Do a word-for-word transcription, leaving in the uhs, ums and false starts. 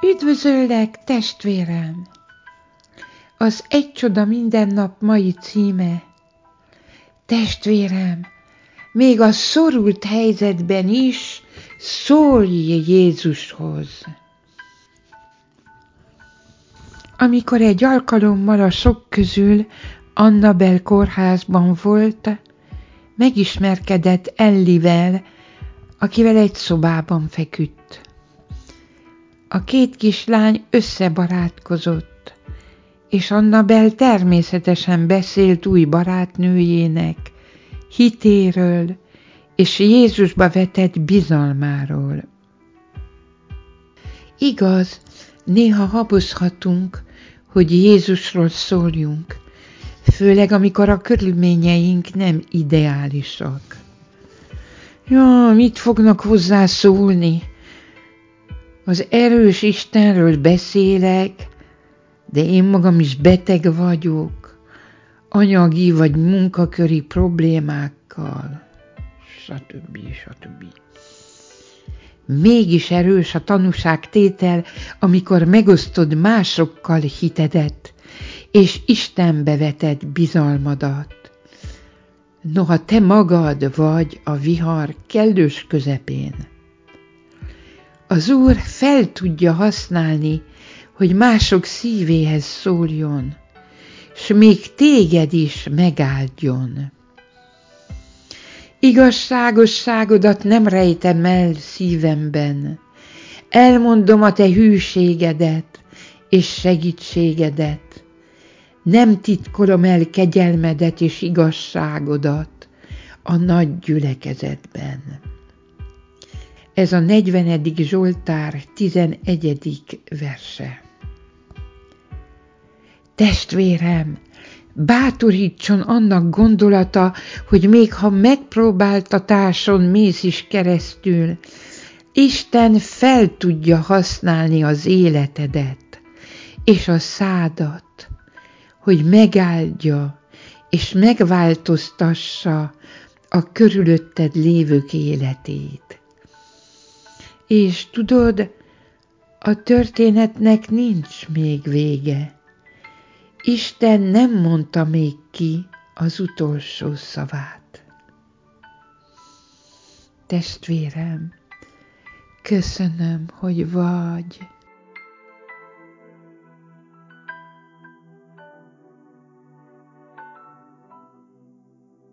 Üdvözöllek, testvérem! Az Egy csoda minden nap mai címe: testvérem, még a szorult helyzetben is szólj Jézushoz. Amikor egy alkalommal a sok közül Annabel kórházban volt, megismerkedett Ellivel, akivel egy szobában feküdt. A két kislány összebarátkozott, és Annabel természetesen beszélt új barátnőjének hitéről és Jézusba vetett bizalmáról. Igaz, néha habozhatunk, hogy Jézusról szóljunk, főleg amikor a körülményeink nem ideálisak. Ja, mit fognak hozzá szólni? Az erős Istenről beszélek, de én magam is beteg vagyok, anyagi vagy munkaköri problémákkal, stb. stb. Mégis erős a tanúságtétel, amikor megosztod másokkal hitedet, és Istenbe vetett bizalmadat. Noha te magad vagy a vihar kellős közepén. Az Úr fel tudja használni, hogy mások szívéhez szóljon, s még téged is megáldjon. Igazságosságodat nem rejtem el szívemben, elmondom a te hűségedet és segítségedet, nem titkolom el kegyelmedet és igazságodat a nagy gyülekezetben. Ez a negyvenedik Zsoltár tizenegyedik verse. Testvérem, bátorítson annak gondolata, hogy még ha megpróbáltatáson mész is keresztül, Isten fel tudja használni az életedet és a szádat, hogy megáldja és megváltoztassa a körülötted lévők életét. És tudod, a történetnek nincs még vége. Isten nem mondta még ki az utolsó szavát. Testvérem, köszönöm, hogy vagy.